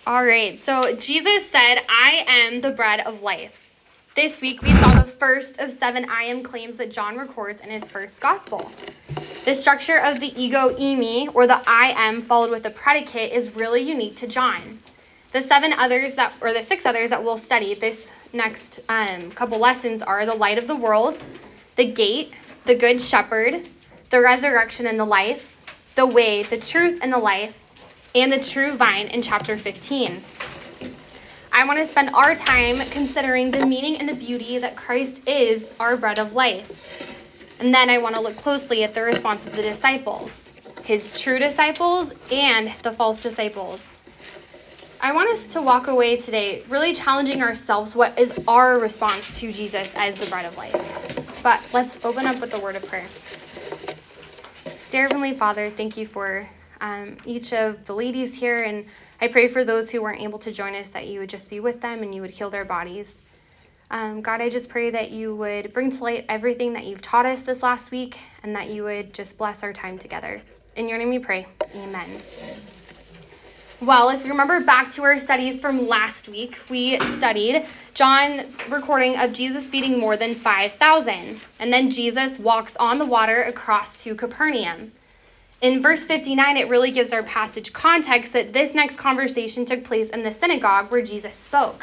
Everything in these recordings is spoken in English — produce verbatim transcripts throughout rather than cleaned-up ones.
All right, so Jesus said, I am the bread of life. This week we saw the first of seven I am claims that John records in his first gospel. The structure of the ego eimi, or the I am, followed with a predicate, is really unique to John. The seven others that, or the six others that we'll study this next um, couple lessons are the light of the world, the gate, the good shepherd, the resurrection and the life, the way, the truth and the life, and the true vine in chapter fifteen. I want to spend our time considering the meaning and the beauty that Christ is our bread of life. And then I want to look closely at the response of the disciples, his true disciples and the false disciples. I want us to walk away today really challenging ourselves what is our response to Jesus as the bread of life. But let's open up with a word of prayer. Dear Heavenly Father, thank you for Um, each of the ladies here, and I pray for those who weren't able to join us that you would just be with them and you would heal their bodies. Um, God, I just pray that you would bring to light everything that you've taught us this last week and that you would just bless our time together. In your name we pray. Amen. Well, if you remember back to our studies from last week, we studied John's recording of Jesus feeding more than five thousand, and then Jesus walks on the water across to Capernaum. In verse fifty-nine, it really gives our passage context that this next conversation took place in the synagogue where Jesus spoke.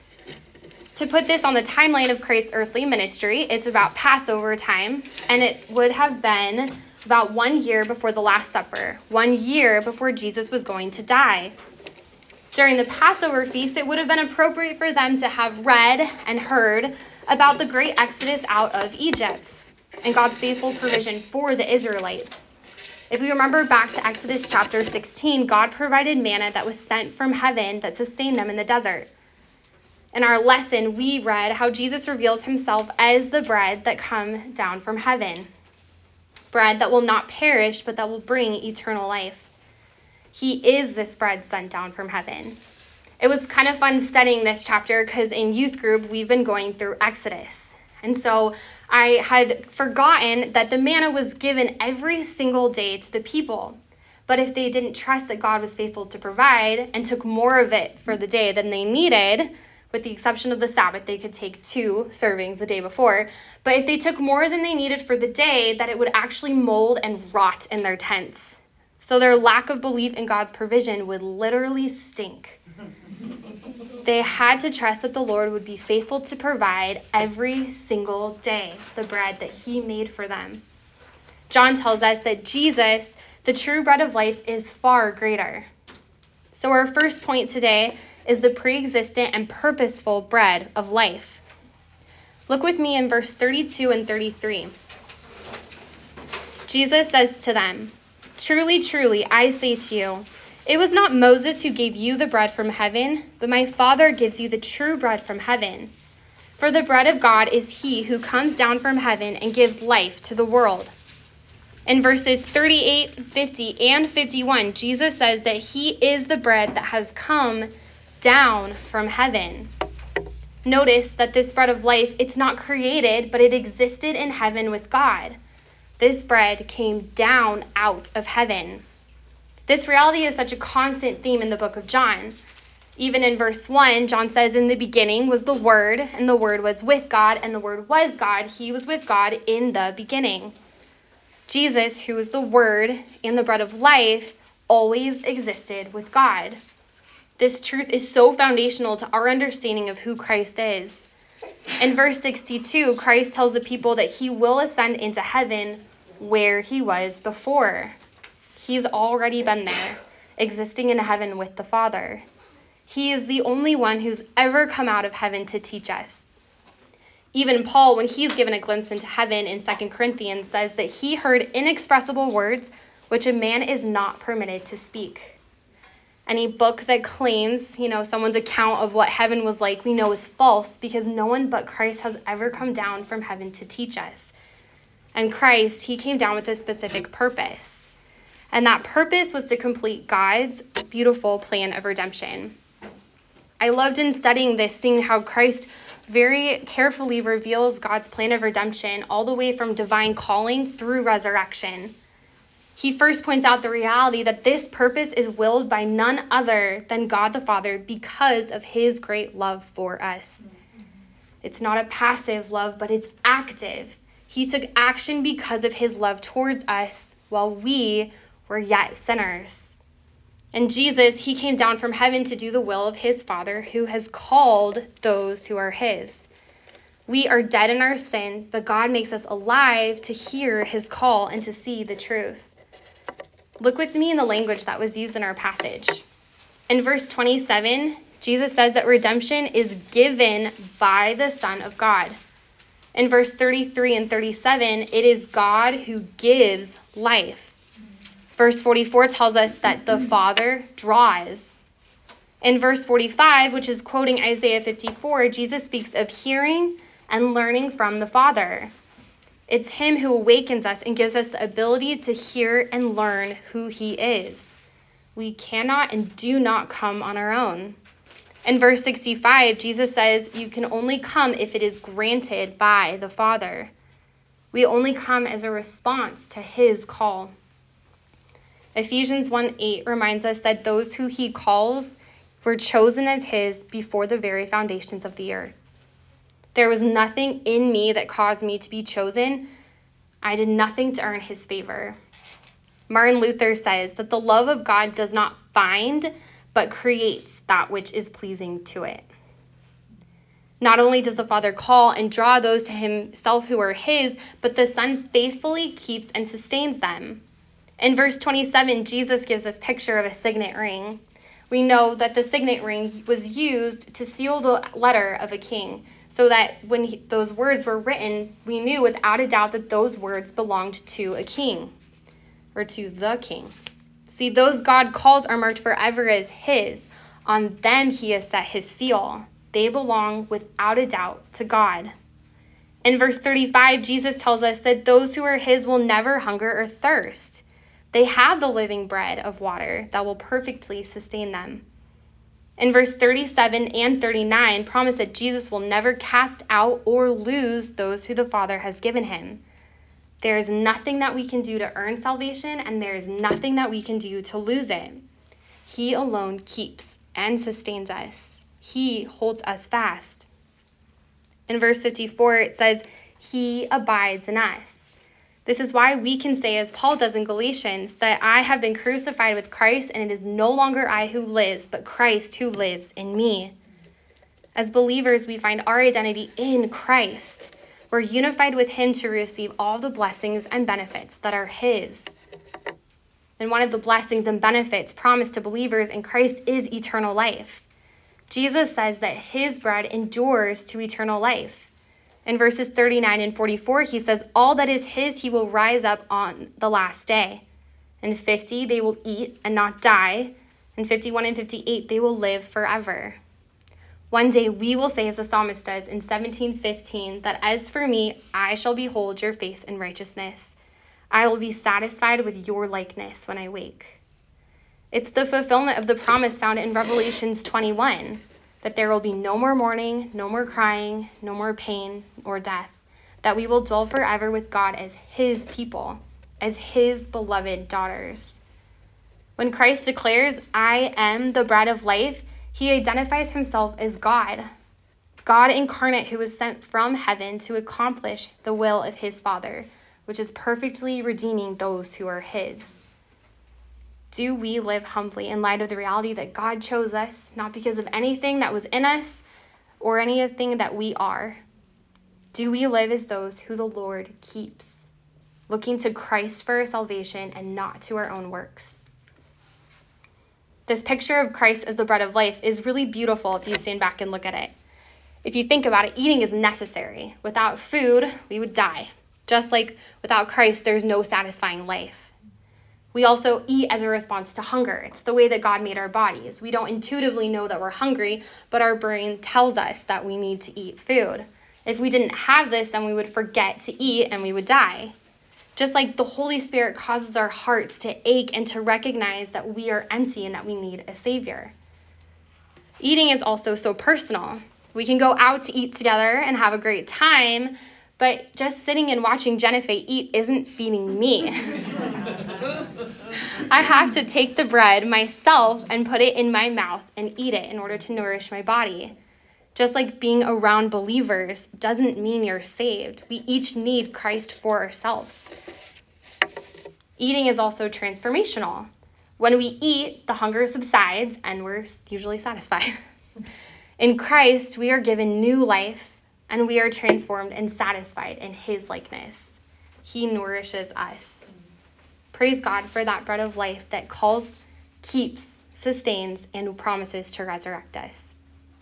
To put this on the timeline of Christ's earthly ministry, it's about Passover time, and it would have been about one year before the Last Supper, one year before Jesus was going to die. During the Passover feast, it would have been appropriate for them to have read and heard about the great exodus out of Egypt and God's faithful provision for the Israelites. If we remember back to Exodus chapter sixteen, God provided manna that was sent from heaven that sustained them in the desert. In our lesson, we read how Jesus reveals himself as the bread that come down from heaven. Bread that will not perish, but that will bring eternal life. He is this bread sent down from heaven. It was kind of fun studying this chapter because in youth group, we've been going through Exodus. And so I had forgotten that the manna was given every single day to the people. But if they didn't trust that God was faithful to provide and took more of it for the day than they needed, with the exception of the Sabbath, they could take two servings the day before. But if they took more than they needed for the day, that it would actually mold and rot in their tents. So their lack of belief in God's provision would literally stink. They had to trust that the Lord would be faithful to provide every single day the bread that he made for them. John tells us that Jesus, the true bread of life, is far greater. So our first point today is the pre-existent and purposeful bread of life. Look with me in verse thirty-two and thirty-three. Jesus says to them, "Truly, truly, I say to you, it was not Moses who gave you the bread from heaven, but my Father gives you the true bread from heaven. For the bread of God is he who comes down from heaven and gives life to the world." In verses thirty-eight, fifty, and fifty-one, Jesus says that he is the bread that has come down from heaven. Notice that this bread of life, it's not created, but it existed in heaven with God. This bread came down out of heaven. This reality is such a constant theme in the book of John. Even in verse one, John says, "In the beginning was the Word, and the Word was with God, and the Word was God. He was with God in the beginning." Jesus, who is the Word and the bread of life, always existed with God. This truth is so foundational to our understanding of who Christ is. In verse sixty-two, Christ tells the people that he will ascend into heaven where he was before. He's already been there, existing in heaven with the Father. He is the only one who's ever come out of heaven to teach us. Even Paul, when he's given a glimpse into heaven in Second Corinthians, says that he heard inexpressible words which a man is not permitted to speak. Any book that claims, you know, someone's account of what heaven was like, we know is false because no one but Christ has ever come down from heaven to teach us. And Christ, he came down with a specific purpose. And that purpose was to complete God's beautiful plan of redemption. I loved in studying this, seeing how Christ very carefully reveals God's plan of redemption all the way from divine calling through resurrection. He first points out the reality that this purpose is willed by none other than God the Father because of his great love for us. It's not a passive love, but it's active. He took action because of his love towards us while we were yet sinners. And Jesus, he came down from heaven to do the will of his Father who has called those who are his. We are dead in our sin, but God makes us alive to hear his call and to see the truth. Look with me in the language that was used in our passage. In verse twenty-seven, Jesus says that redemption is given by the Son of God. In verse thirty-three and thirty-seven, it is God who gives life. Verse forty-four tells us that the Father draws. In verse forty-five, which is quoting Isaiah fifty-four, Jesus speaks of hearing and learning from the Father. It's him who awakens us and gives us the ability to hear and learn who he is. We cannot and do not come on our own. In verse sixty-five, Jesus says, you can only come if it is granted by the Father. We only come as a response to his call. Ephesians one eight reminds us that those who he calls were chosen as his before the very foundations of the earth. There was nothing in me that caused me to be chosen. I did nothing to earn his favor. Martin Luther says that the love of God does not find, but creates that which is pleasing to it. Not only does the Father call and draw those to himself who are his, but the Son faithfully keeps and sustains them. In verse twenty-seven, Jesus gives us a picture of a signet ring. We know that the signet ring was used to seal the letter of a king, so that when he, those words were written, we knew without a doubt that those words belonged to a king, or to the king. See, those God calls are marked forever as his. On them he has set his seal. They belong without a doubt to God. In verse thirty-five, Jesus tells us that those who are his will never hunger or thirst. They have the living bread of water that will perfectly sustain them. In verse thirty-seven and thirty-nine, promise that Jesus will never cast out or lose those who the Father has given him. There is nothing that we can do to earn salvation, and there is nothing that we can do to lose it. He alone keeps and sustains us. He holds us fast. In verse fifty-four, it says, he abides in us. This is why we can say, as Paul does in Galatians, that I have been crucified with Christ, and it is no longer I who lives, but Christ who lives in me. As believers, we find our identity in Christ. We're unified with him to receive all the blessings and benefits that are his. And one of the blessings and benefits promised to believers in Christ is eternal life. Jesus says that his bread endures to eternal life. In verses thirty-nine and forty-four, he says, all that is his, he will rise up on the last day. In fifty, they will eat and not die. In fifty-one and fifty-eight, they will live forever. One day we will say, as the psalmist does in seventeen fifteen, that as for me, I shall behold your face in righteousness. I will be satisfied with your likeness when I wake. It's the fulfillment of the promise found in Revelations twenty-one. That there will be no more mourning, no more crying, no more pain or death, that we will dwell forever with God as his people, as his beloved daughters. When Christ declares, I am the bread of life, he identifies himself as God, God incarnate who was sent from heaven to accomplish the will of his Father, which is perfectly redeeming those who are his. Do we live humbly in light of the reality that God chose us, not because of anything that was in us or anything that we are? Do we live as those who the Lord keeps, looking to Christ for our salvation and not to our own works? This picture of Christ as the bread of life is really beautiful if you stand back and look at it. If you think about it, eating is necessary. Without food, we would die. Just like without Christ, there's no satisfying life. We also eat as a response to hunger. It's the way that God made our bodies. We don't intuitively know that we're hungry, but our brain tells us that we need to eat food. If we didn't have this, then we would forget to eat and we would die. Just like the Holy Spirit causes our hearts to ache and to recognize that we are empty and that we need a Savior. Eating is also so personal. We can go out to eat together and have a great time, but just sitting and watching Jennifer eat isn't feeding me. I have to take the bread myself and put it in my mouth and eat it in order to nourish my body. Just like being around believers doesn't mean you're saved. We each need Christ for ourselves. Eating is also transformational. When we eat, the hunger subsides and we're usually satisfied. In Christ, we are given new life and we are transformed and satisfied in his likeness. He nourishes us. Praise God for that bread of life that calls, keeps, sustains, and promises to resurrect us.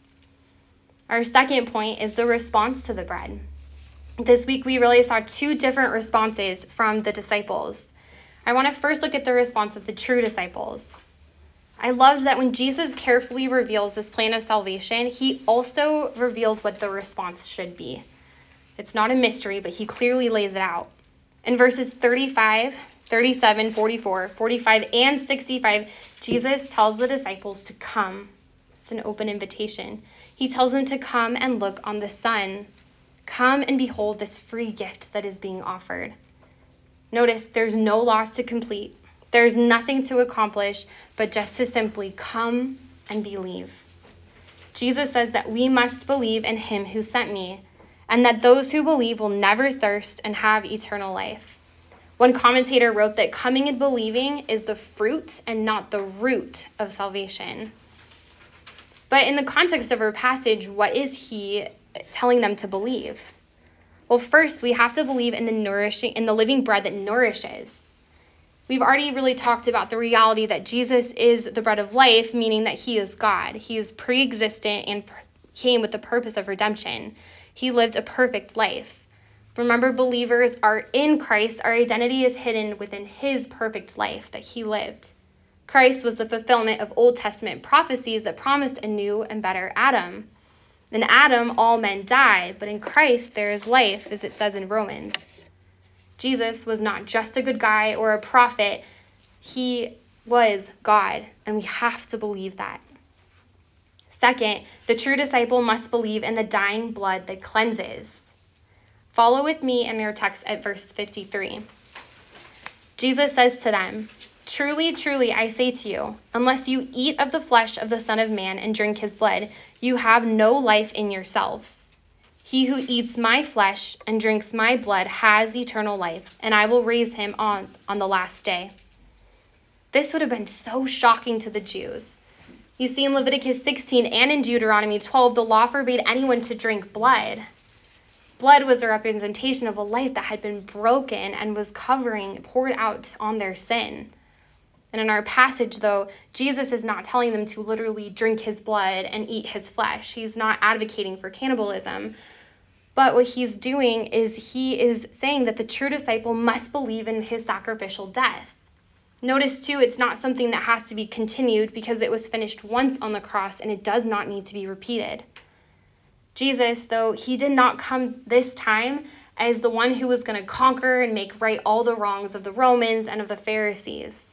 Our second point is the response to the bread. This week, we really saw two different responses from the disciples. I want to first look at the response of the true disciples. I loved that when Jesus carefully reveals this plan of salvation, he also reveals what the response should be. It's not a mystery, but he clearly lays it out. In verses thirty-five, thirty-seven, forty-four, forty-five, and sixty-five, Jesus tells the disciples to come. It's an open invitation. He tells them to come and look on the Son. Come and behold this free gift that is being offered. Notice there's no loss to complete. There's nothing to accomplish, but just to simply come and believe. Jesus says that we must believe in him who sent me, and that those who believe will never thirst and have eternal life. One commentator wrote that coming and believing is the fruit and not the root of salvation. But in the context of our passage, what is he telling them to believe? Well, first, we have to believe in the nourishing, in the living bread that nourishes. We've already really talked about the reality that Jesus is the bread of life, meaning that he is God. He is pre-existent and came with the purpose of redemption. He lived a perfect life. Remember, believers are in Christ. Our identity is hidden within his perfect life that he lived. Christ was the fulfillment of Old Testament prophecies that promised a new and better Adam. In Adam, all men die, but in Christ there is life, as it says in Romans. Jesus was not just a good guy or a prophet. He was God, and we have to believe that. Second, the true disciple must believe in the dying blood that cleanses. Follow with me in your text at verse fifty-three. Jesus says to them, "Truly, truly, I say to you, unless you eat of the flesh of the Son of Man and drink his blood, you have no life in yourselves. He who eats my flesh and drinks my blood has eternal life, and I will raise him on, on the last day." This would have been so shocking to the Jews. You see, in Leviticus sixteen and in Deuteronomy twelve, the law forbade anyone to drink blood. Blood was a representation of a life that had been broken and was covering, poured out on their sin. And in our passage, though, Jesus is not telling them to literally drink his blood and eat his flesh. He's not advocating for cannibalism. But what he's doing is he is saying that the true disciple must believe in his sacrificial death. Notice, too, it's not something that has to be continued because it was finished once on the cross and it does not need to be repeated. Jesus, though, he did not come this time as the one who was going to conquer and make right all the wrongs of the Romans and of the Pharisees.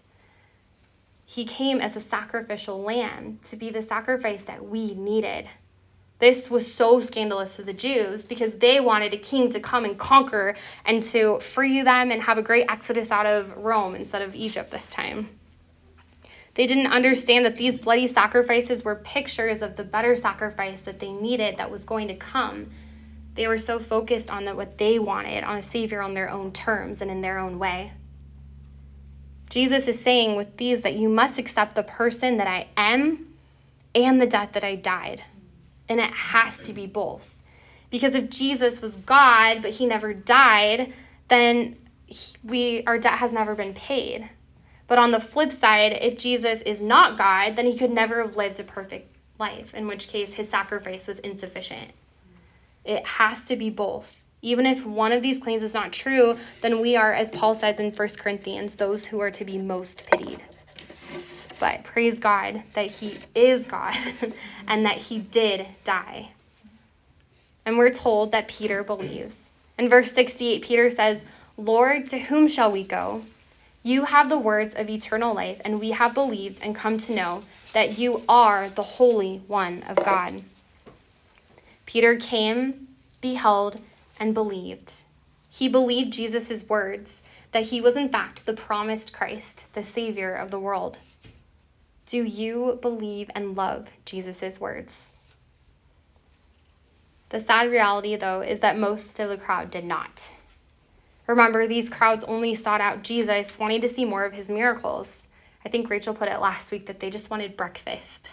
He came as a sacrificial lamb to be the sacrifice that we needed. This was so scandalous to the Jews because they wanted a king to come and conquer and to free them and have a great exodus out of Rome instead of Egypt this time. They didn't understand that these bloody sacrifices were pictures of the better sacrifice that they needed that was going to come. They were so focused on the, what they wanted, on a savior on their own terms and in their own way. Jesus is saying with these that you must accept the person that I am and the death that I died. And it has to be both. Because if Jesus was God, but he never died, then we our debt has never been paid. But on the flip side, if Jesus is not God, then he could never have lived a perfect life, in which case his sacrifice was insufficient. It has to be both. Even if one of these claims is not true, then we are, as Paul says in First Corinthians, those who are to be most pitied. But praise God that he is God and that he did die. And we're told that Peter believes. In verse sixty-eight, Peter says, "Lord, to whom shall we go? You have the words of eternal life, and we have believed and come to know that you are the Holy One of God." Peter came, beheld, and believed. He believed Jesus' words, that he was in fact the promised Christ, the Savior of the world. Do you believe and love Jesus' words? The sad reality, though, is that most of the crowd did not. Remember, these crowds only sought out Jesus, wanting to see more of his miracles. I think Rachel put it last week that they just wanted breakfast.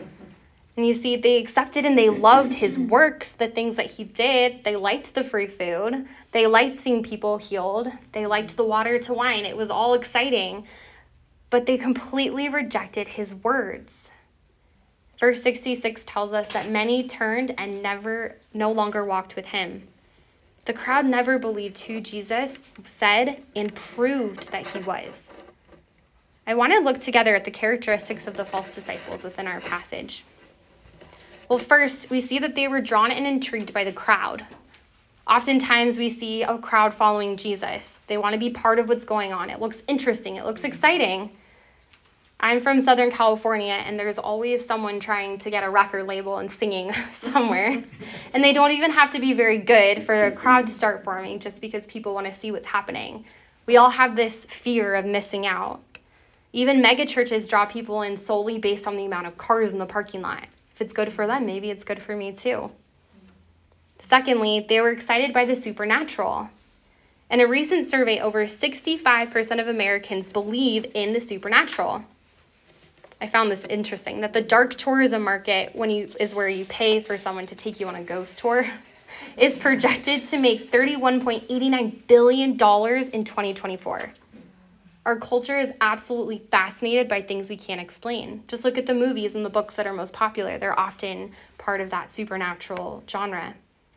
And you see, they accepted and they loved his works, the things that he did. They liked the free food. They liked seeing people healed. They liked the water to wine. It was all exciting. But they completely rejected his words. Verse sixty-six tells us that many turned and never, no longer walked with him. The crowd never believed who Jesus said and proved that he was. I want to look together at the characteristics of the false disciples within our passage. Well, first, we see that they were drawn and intrigued by the crowd. Oftentimes, we see a crowd following Jesus. They want to be part of what's going on. It looks interesting. It looks exciting. I'm from Southern California, and there's always someone trying to get a record label and singing somewhere. And they don't even have to be very good for a crowd to start forming just because people want to see what's happening. We all have this fear of missing out. Even mega churches draw people in solely based on the amount of cars in the parking lot. If it's good for them, maybe it's good for me too. Secondly, they were excited by the supernatural. In a recent survey, over sixty-five percent of Americans believe in the supernatural. I found this interesting, that the dark tourism market, when you is where you pay for someone to take you on a ghost tour, is projected to make thirty-one point eight nine billion dollars in twenty twenty-four. Our culture is absolutely fascinated by things we can't explain. Just look at the movies and the books that are most popular. They're often part of that supernatural genre.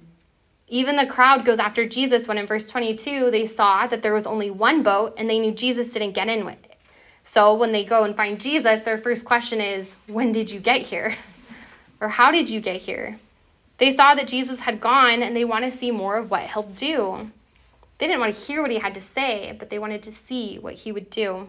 Even the crowd goes after Jesus when in verse twenty-two, they saw that there was only one boat and they knew Jesus didn't get in with it. So when they go and find Jesus, their first question is, when did you get here? Or how did you get here? They saw that Jesus had gone and they want to see more of what he'll do. They didn't want to hear what he had to say, but they wanted to see what he would do.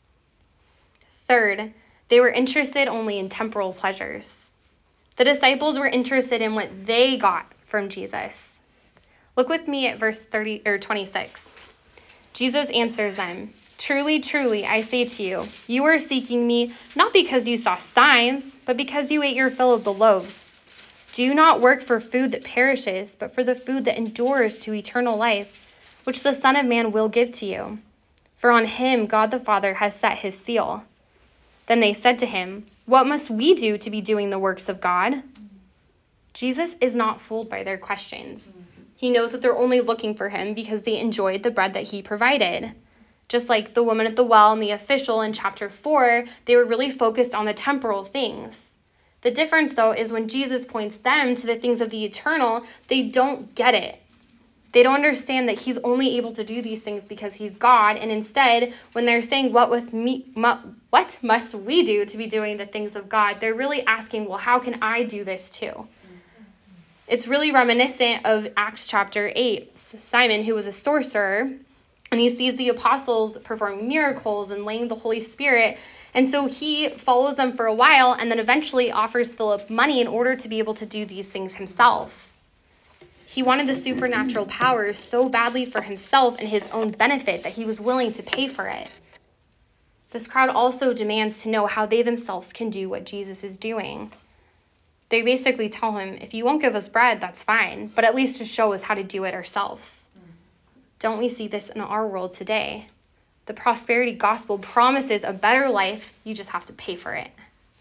Third, they were interested only in temporal pleasures. The disciples were interested in what they got from Jesus. Look with me at verse thirty or twenty-six. Jesus answers them, "Truly, truly, I say to you, you are seeking me not because you saw signs, but because you ate your fill of the loaves. Do not work for food that perishes, but for the food that endures to eternal life, which the Son of Man will give to you. For on him God the Father has set his seal." Then they said to him, "What must we do to be doing the works of God?" Jesus is not fooled by their questions. He knows that they're only looking for him because they enjoyed the bread that he provided. Just like the woman at the well and the official in chapter four, they were really focused on the temporal things. The difference, though, is when Jesus points them to the things of the eternal, they don't get it. They don't understand that he's only able to do these things because he's God. And instead, when they're saying, what, was me, mu, what must we do to be doing the things of God? They're really asking, well, how can I do this too? It's really reminiscent of Acts chapter eight. Simon, who was a sorcerer, and he sees the apostles performing miracles and laying the Holy Spirit. And so he follows them for a while and then eventually offers Philip money in order to be able to do these things himself. He wanted the supernatural powers so badly for himself and his own benefit that he was willing to pay for it. This crowd also demands to know how they themselves can do what Jesus is doing. They basically tell him, if you won't give us bread, that's fine, but at least just show us how to do it ourselves. Don't we see this in our world today? The prosperity gospel promises a better life, you just have to pay for it.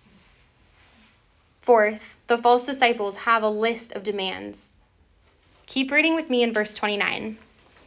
Fourth, the false disciples have a list of demands. Keep reading with me in verse twenty-nine.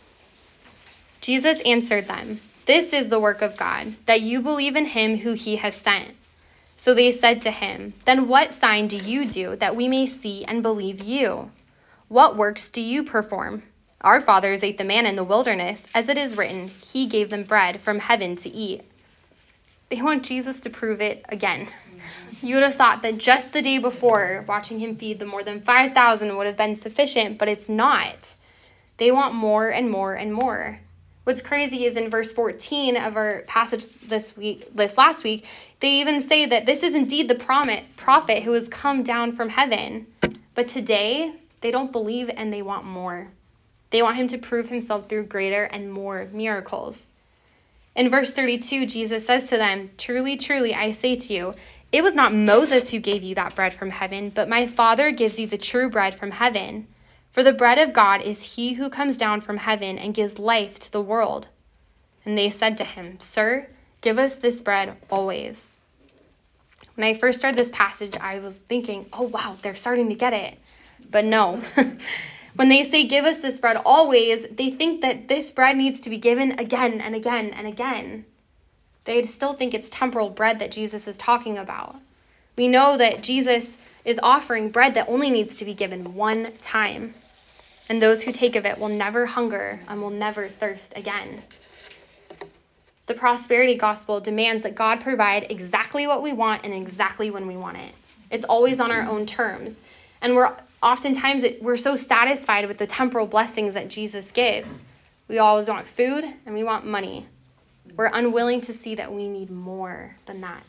Jesus answered them, "This is the work of God, that you believe in him who he has sent." So they said to him, "Then what sign do you do that we may see and believe you? What works do you perform? Our fathers ate the manna in the wilderness, as it is written, he gave them bread from heaven to eat." They want Jesus to prove it again. You would have thought that just the day before, watching him feed the more than five thousand would have been sufficient, but it's not. They want more and more and more. What's crazy is in verse fourteen of our passage this week, this last week, they even say that this is indeed the prophet who has come down from heaven. But today, they don't believe and they want more. They want him to prove himself through greater and more miracles. In verse thirty-two, Jesus says to them, "Truly, truly, I say to you, it was not Moses who gave you that bread from heaven, but my Father gives you the true bread from heaven. For the bread of God is he who comes down from heaven and gives life to the world." And they said to him, "Sir, give us this bread always." When I first read this passage, I was thinking, oh, wow, they're starting to get it. But no. When they say, "Give us this bread always," they think that this bread needs to be given again and again and again. They still think it's temporal bread that Jesus is talking about. We know that Jesus is offering bread that only needs to be given one time. And those who take of it will never hunger and will never thirst again. The prosperity gospel demands that God provide exactly what we want and exactly when we want it. It's always on our own terms. And we're oftentimes we're so satisfied with the temporal blessings that Jesus gives. We always want food and we want money. We're unwilling to see that we need more than that.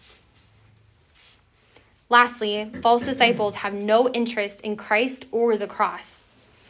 Lastly, false disciples have no interest in Christ or the cross.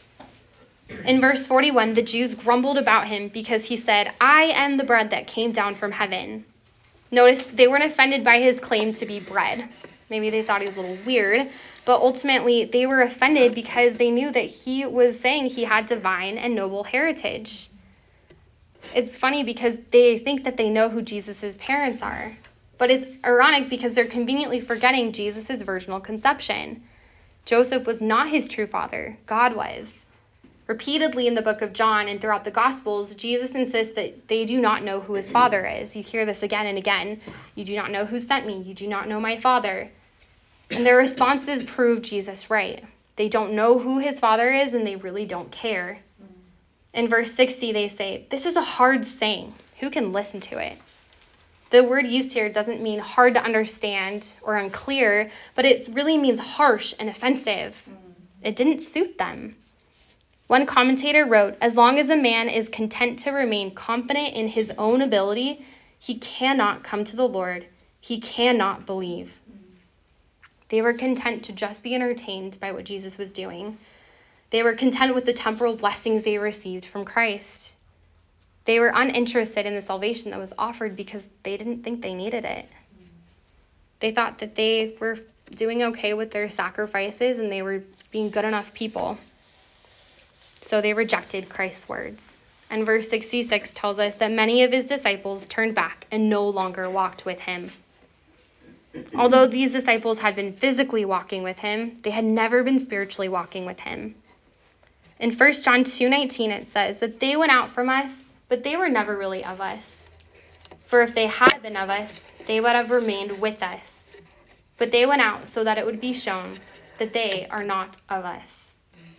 In verse forty-one, the Jews grumbled about him because he said, "I am the bread that came down from heaven." Notice they weren't offended by his claim to be bread. Maybe they thought he was a little weird, but ultimately they were offended because they knew that he was saying he had divine and noble heritage. It's funny because they think that they know who Jesus' parents are. But it's ironic because they're conveniently forgetting Jesus' virginal conception. Joseph was not his true father. God was. Repeatedly in the book of John and throughout the Gospels, Jesus insists that they do not know who his father is. You hear this again and again. "You do not know who sent me. You do not know my Father." And their responses prove Jesus right. They don't know who his father is, and they really don't care. In verse sixty, they say, "This is a hard saying. Who can listen to it?" The word used here doesn't mean hard to understand or unclear, but it really means harsh and offensive. It didn't suit them. One commentator wrote, "As long as a man is content to remain confident in his own ability, he cannot come to the Lord. He cannot believe." They were content to just be entertained by what Jesus was doing. They were content with the temporal blessings they received from Christ. They were uninterested in the salvation that was offered because they didn't think they needed it. They thought that they were doing okay with their sacrifices and they were being good enough people. So they rejected Christ's words. And verse sixty-six tells us that many of his disciples turned back and no longer walked with him. Although these disciples had been physically walking with him, they had never been spiritually walking with him. In First John two nineteen, it says that they went out from us, but they were never really of us. For if they had been of us, they would have remained with us. But they went out so that it would be shown that they are not of us.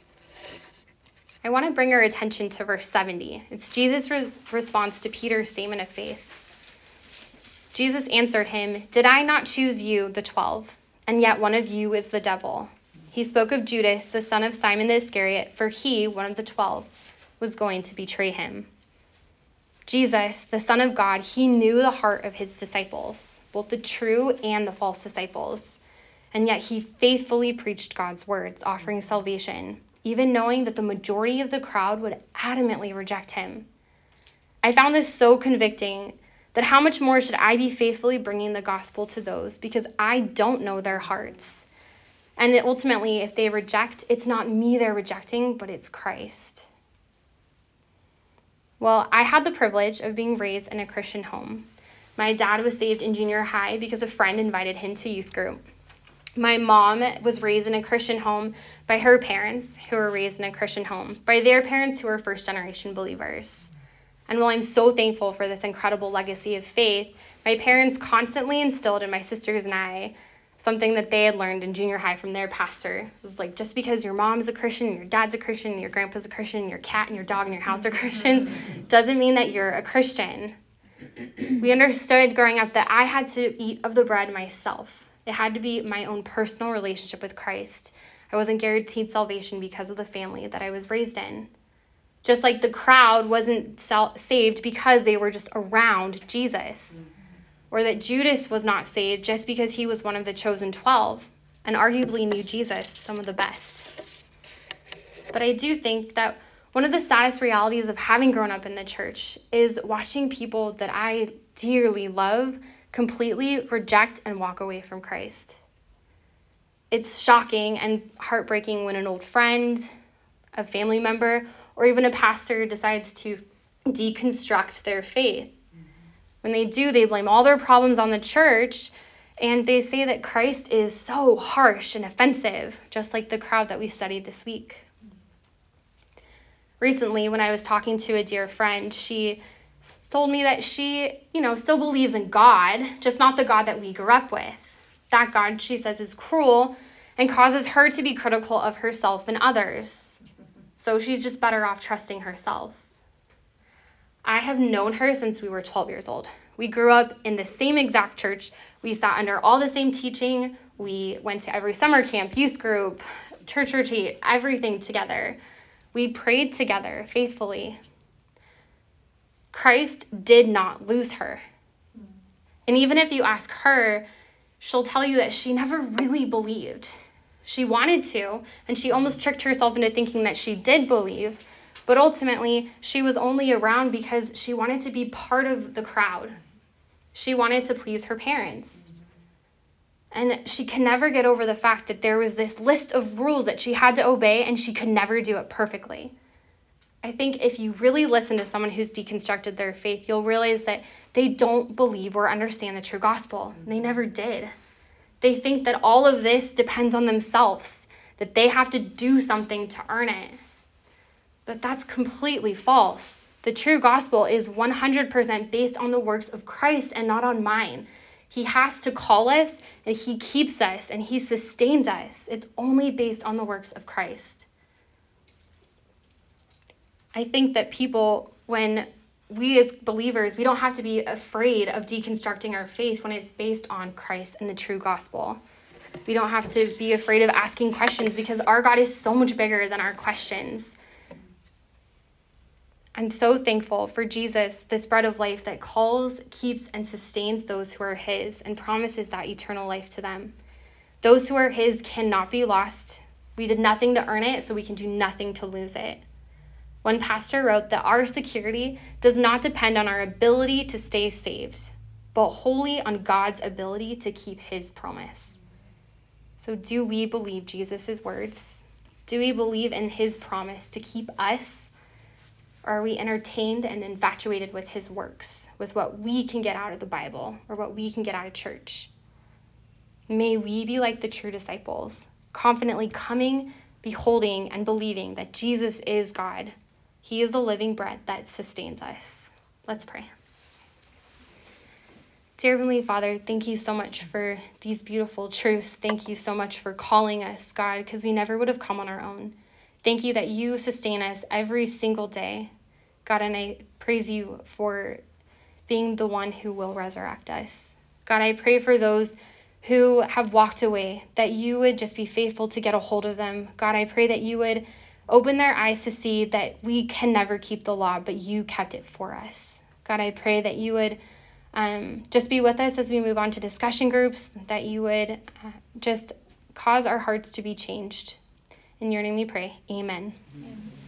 I want to bring our attention to verse seventy. It's Jesus' res- response to Peter's statement of faith. Jesus answered him, "Did I not choose you, the twelve? And yet one of you is the devil." He spoke of Judas, the son of Simon the Iscariot, for he, one of the twelve, was going to betray him. Jesus, the Son of God, he knew the heart of his disciples, both the true and the false disciples. And yet he faithfully preached God's words, offering salvation, even knowing that the majority of the crowd would adamantly reject him. I found this so convicting that how much more should I be faithfully bringing the gospel to those because I don't know their hearts. And ultimately, if they reject, it's not me they're rejecting, but it's Christ. Well, I had the privilege of being raised in a Christian home. My dad was saved in junior high because a friend invited him to youth group. My mom was raised in a Christian home by her parents, who were raised in a Christian home, by their parents who were first-generation believers. And while I'm so thankful for this incredible legacy of faith, my parents constantly instilled in my sisters and I something that they had learned in junior high from their pastor. It was like, just because your mom's a Christian, your dad's a Christian, your grandpa's a Christian, your cat and your dog in your house are Christians, doesn't mean that you're a Christian. We understood growing up that I had to eat of the bread myself. It had to be my own personal relationship with Christ. I wasn't guaranteed salvation because of the family that I was raised in. Just like the crowd wasn't saved because they were just around Jesus. Or that Judas was not saved just because he was one of the chosen twelve and arguably knew Jesus, some of the best. But I do think that One of the saddest realities of having grown up in the church is watching people that I dearly love completely reject and walk away from Christ. It's shocking and heartbreaking when an old friend, a family member, or even a pastor decides to deconstruct their faith. When they do, they blame all their problems on the church, and they say that Christ is so harsh and offensive, just like the crowd that we studied this week. Recently, when I was talking to a dear friend, she told me that she, you know, still believes in God, just not the God that we grew up with. That God, she says, is cruel and causes her to be critical of herself and others. So she's just better off trusting herself. I have known her since we were twelve years old. We grew up in the same exact church. We sat under all the same teaching. We went to every summer camp, youth group, church retreat, everything together. We prayed together faithfully. Christ did not lose her. And even if you ask her, she'll tell you that she never really believed. She wanted to, and she almost tricked herself into thinking that she did believe, but ultimately she was only around because she wanted to be part of the crowd. She wanted to please her parents. And she can never get over the fact that there was this list of rules that she had to obey, and she could never do it perfectly. I think if you really listen to someone who's deconstructed their faith, you'll realize that they don't believe or understand the true gospel. They never did. They think that all of this depends on themselves, that they have to do something to earn it. But that's completely false. The true gospel is one hundred percent based on the works of Christ and not on mine. He has to call us, and he keeps us, and he sustains us. It's only based on the works of Christ. I think that people, when we as believers, we don't have to be afraid of deconstructing our faith when it's based on Christ and the true gospel. We don't have to be afraid of asking questions because our God is so much bigger than our questions. I'm so thankful for Jesus, this bread of life that calls, keeps, and sustains those who are his and promises that eternal life to them. Those who are his cannot be lost. We did nothing to earn it, so we can do nothing to lose it. One pastor wrote that our security does not depend on our ability to stay saved, but wholly on God's ability to keep his promise. So do we believe Jesus' words? Do we believe in his promise to keep us? Or are we entertained and infatuated with his works, with what we can get out of the Bible or what we can get out of church? May we be like the true disciples, confidently coming, beholding, and believing that Jesus is God. He is the living bread that sustains us. Let's pray. Dear Heavenly Father, thank you so much for these beautiful truths. Thank you so much for calling us, God, because we never would have come on our own. Thank you that you sustain us every single day. God, and I praise you for being the one who will resurrect us. God, I pray for those who have walked away, that you would just be faithful to get a hold of them. God, I pray that you would open their eyes to see that we can never keep the law, but you kept it for us. God, I pray that you would um, just be with us as we move on to discussion groups, that you would uh, just cause our hearts to be changed. In your name we pray. Amen. Amen.